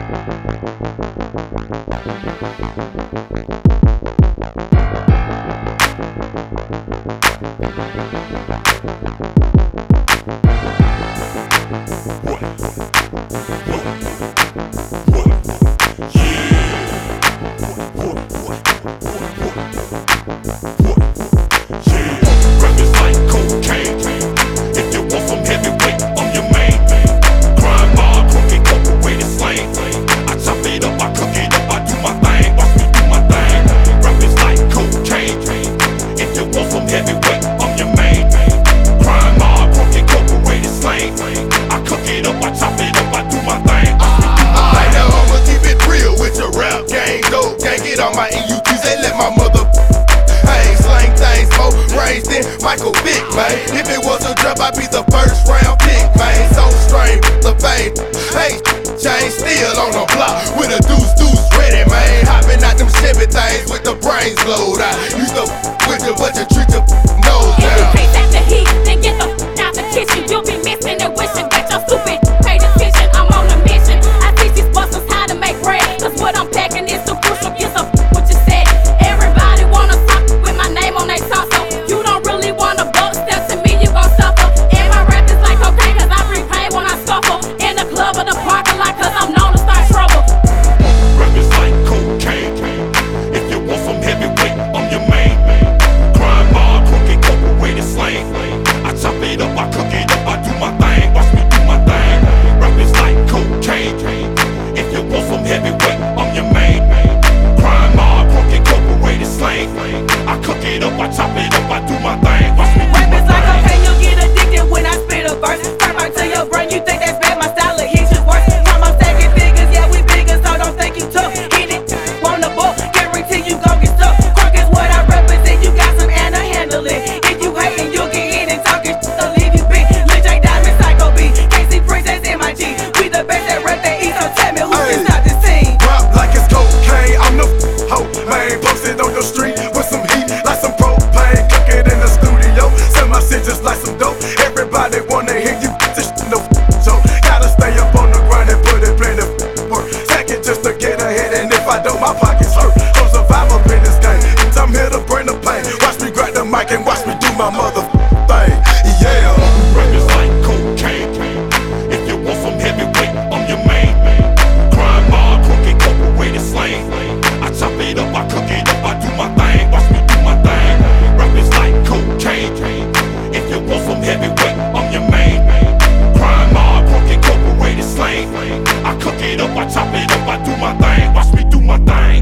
Michael Vick, man. If it was a draft, I'd be the first round pick, man. So strange, the fame. Hey, chain still on the block with a deuce ready, man. Hopping out them Chevy things with the brains blowed out. Used to with you, but you treat your nose down. If you can't take the heat, then get the out the kitchen. You'll be missing and wishing that you're stupid. Pay attention, I'm on a mission. I teach these busters how to make bread. Cause what I'm packing is so crucial. Get the what you said. Everybody wanna talk with my name on their tongue. So you don't really wanna buck step to me, you gon' suffer. And my rap is like okay, cause I bring pain when I scuffle. In the club or the parking lot, cause I'm known to start trouble. Rap is like cocaine. If you want some heavyweight, I'm your main. Crime mob, crooked, corporate, slang. I chop it up, I cook it up, I do my thing. Watch me do my thing. Rap is like cocaine. If you want some heavyweight, I'm your main. Crime mob, crooked, corporate, slang. I cook it up, I chop it up, I do my thing. Watch me do my thing. Rap is like okay, you'll get addicted when I spit a verse. Turn right to your brain, you think that's bad, my style of hits is worse. Time I'm stacking figures, yeah we bigger, so don't think you tough. Hit it, on the ball, guarantee you gon' get stuck. Crunk is what I represent, you got some and I handle it. If you hatin', you'll get in and talking shit, I'll leave you big. Lil J Diamond, Psycho B, KC Princess, MIG. We the best at rap that eat, so tell me who can stop this team. Rap like it's cocaine, I'm the hoe, man. Posted on the street with some heat, like some propane. Cook it in the studio, sell my shit just like some dope. Everybody wanna hear you, this shit no joke. Gotta stay up on the grind and put it plenty work. Stack it just to get ahead, and if I don't, my pockets hurt. I'm survivor in this game, I'm here to bring the pain. Watch me grab the mic and watch me do my mother thing, yeah. Rap is like cocaine. If you want some heavyweight, I'm your main. Crime mob, crooked, corporate, slang. I chop it up, I cook it up, I do my thing. Watch me do my thing. Rap is like cocaine. If you want some heavyweight, I'm your main. Crime mob, crooked, corporate, slang. I cook it up, I chop it up, I do my thing. Watch me do my thing.